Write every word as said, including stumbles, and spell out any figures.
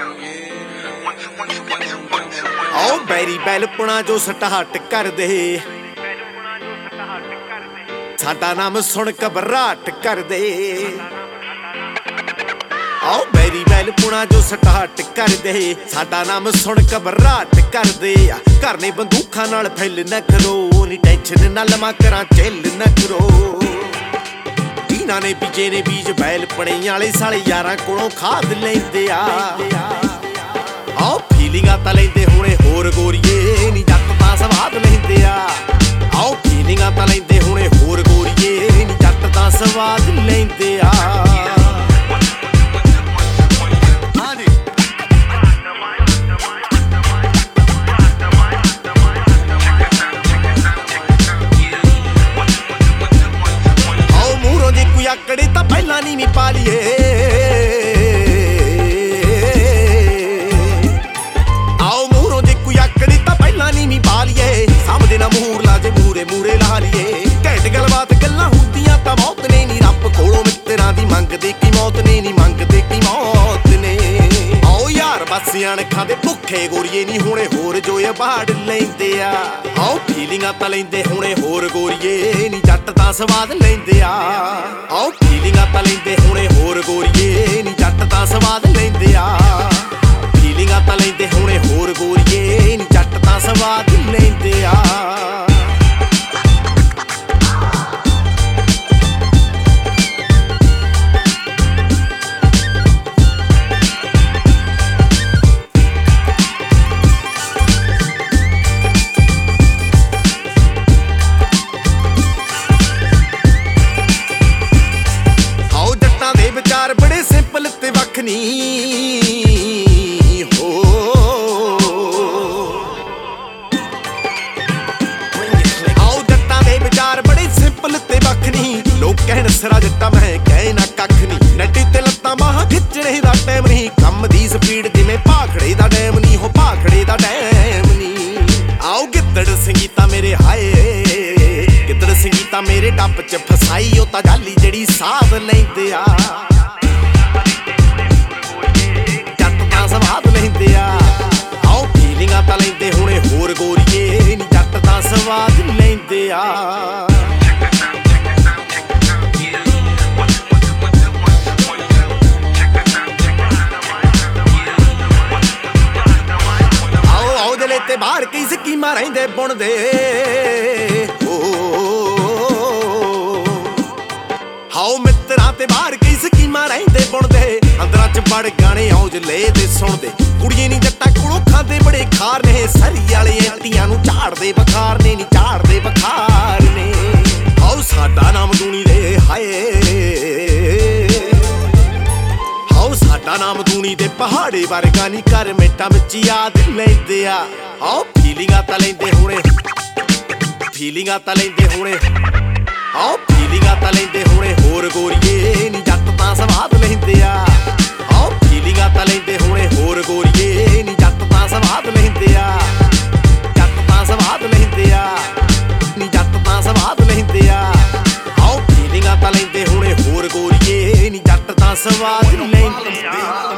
आओ बैरी बैलपुणा जो सटाहट कर दे, साडा नाम सुन घबराहट कर दे। आओ बैरी बैलपुणा जो सटाहट कर दे, साडा नाम सुन घबराहट कर दे। घर ने बंदूखां नाल फैल न करो, नी टेंशन ना लमा करा झेल न करो। इन्हां ने बीजे ने बीज बैलपणे वाले साले यारां कोलों खाद लैंदे आ। आओ फीलिंगां तां लैंदे हुणे होर गोरीए, नी जट तां स्वाद लैंदे आ। आओ फीलिंगां तां लैंदे हुणे होर गोरीए, नी जट तां स्वाद लैंदे आ। आओ मूहरों जे कोई आकड़े तां पहलां नीवीं पा लीए। सामने ना मूर ला जे मूरे मूरे ला लीए। घैंट गलबात गल्लां हुंदियां तां मौत ने नी, रब कोलों मित्तरां दी मंगदे की मौत ने नी, मंगदे की मौत ने। आओ यार बस अणखां दे भुखे गोरीए, नी हुणे होर जो बाड़ लैंदे आ। आओ फीलिंगां तां लैंदे हुणे होर गोरीए, नी जट तां स्वाद लैंदे आ। आओ फीलिंगां तां लैंदे हुणे होर गोरीए, नी जट तां स्वाद लैंदे आ। फीलिंगां तां लैंदे हुणे होर गोरीए, नी जट तां स्वाद लैंदे आ। आओ जट्टां दे विचार बड़े सिंपल ते वख नी हो। आओ जट्टां दे विचार बड़े सिंपल ते वख नी, लोग कहण सिरा जट्टा मैं कहे ना कख नी। नड्डी ते लत्तां बाहां खिच्चणे दा टैम नहीं, कम दी स्पीड जिवें भाखड़े दा डैम नी हो, भाखड़े दा डैम नी। आओ गिद्दड़ संगीता मेरे हाय, गिद्दड़ संगीता मेरे डप च फसाई, ओ तां जाली जड़ी साध लैंदे आ। जट तां स्वाद लैंदे आ। आओ फीलिंगां तां लैंदे हुणे होर गोरीए, नी जट तां स्वाद लैंदे आ। आओ आओ दिले ते बाहर कई स्कीमां रहिंदे बुणदे ओ। आओ मित्तरां ते बाहर कई स्कीमां रहिंदे बुणदे, अंदरां च बड़ गाने औज ले दे सुणदे। कुड़िए नी जट्टां कोलों खांदे बड़े खार ने, सरी वाले एंटियां नूं झाड़दे बखार ने, नी झाड़दे बखार ने। आओ साडा नाम दूनी दे हाय, आओ साडा नाम दूनी दे पहाड़े वर्गा नी, घर मिंटां विच याद लैंदे आ। आओ फीलिंगां तां लैंदे हुणे, फीलिंगां तां लैंदे हुणे। आओ फीलिंगां तां लैंदे हुणे होर गोरीए, नी जट तां स्वाद लैंदे आ। आओ फीलिंगां तां लैंदे हुणे होर गोरीए, नी जट तां स्वाद लैंदे आ। जट तां स्वाद लैंदे आ, नी जट तां स्वाद लैंदे आ। आओ फीलिंगां तां लैंदे हुणे होर गोरीए, नी जट तां स्वाद लैंदे आ।